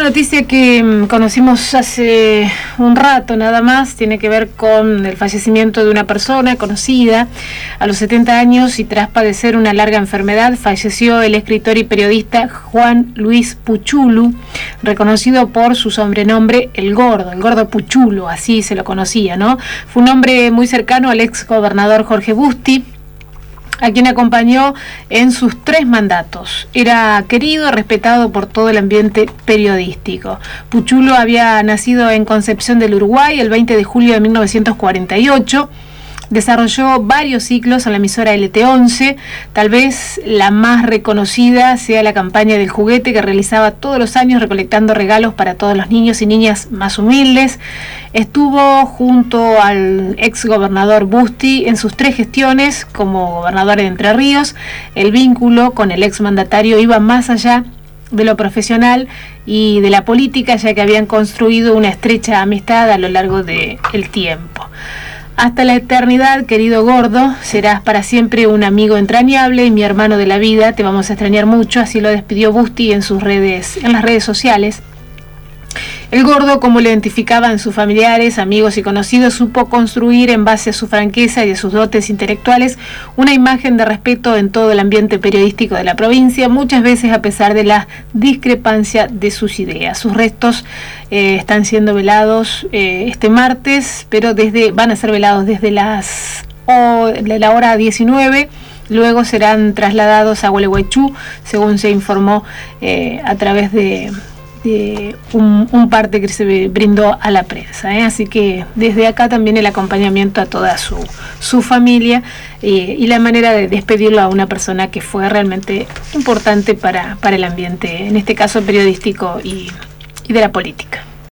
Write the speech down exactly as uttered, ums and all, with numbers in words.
noticia que mmm, conocimos hace un rato nada más tiene que ver con el fallecimiento de una persona conocida. A los setenta años y tras padecer una larga enfermedad, falleció el escritor y periodista Juan Luis Puchulu, reconocido por su sobrenombre El Gordo, el Gordo Puchulu, así se lo conocía, ¿no? Fue un hombre muy cercano al ex gobernador Jorge Busti, a quien acompañó en sus tres mandatos. Era querido, respetado por todo el ambiente periodístico. Puchulu había nacido en Concepción del Uruguay el veinte de julio de mil novecientos cuarenta y ocho. Desarrolló varios ciclos en la emisora L T once, tal vez la más reconocida sea la campaña del juguete que realizaba todos los años recolectando regalos para todos los niños y niñas más humildes. Estuvo junto al ex gobernador Busti en sus tres gestiones como gobernador de Entre Ríos. El vínculo con el ex mandatario iba más allá de lo profesional y de la política, ya que habían construido una estrecha amistad a lo largo del tiempo. Hasta la eternidad, querido Gordo, serás para siempre un amigo entrañable y mi hermano de la vida, te vamos a extrañar mucho, así lo despidió Busti en sus redes, en las redes sociales. El Gordo, como lo identificaban sus familiares, amigos y conocidos, supo construir en base a su franqueza y a sus dotes intelectuales una imagen de respeto en todo el ambiente periodístico de la provincia, muchas veces a pesar de la discrepancia de sus ideas. Sus restos eh, están siendo velados eh, este martes, pero desde van a ser velados desde las oh, la hora diecinueve. Luego serán trasladados a Gualeguaychú, según se informó eh, a través de de un, un parte que se brindó a la prensa, ¿eh? Así que desde acá también el acompañamiento a toda su, su familia eh, y la manera de despedirlo a una persona que fue realmente importante para, para el ambiente, en este caso periodístico y, y de la política.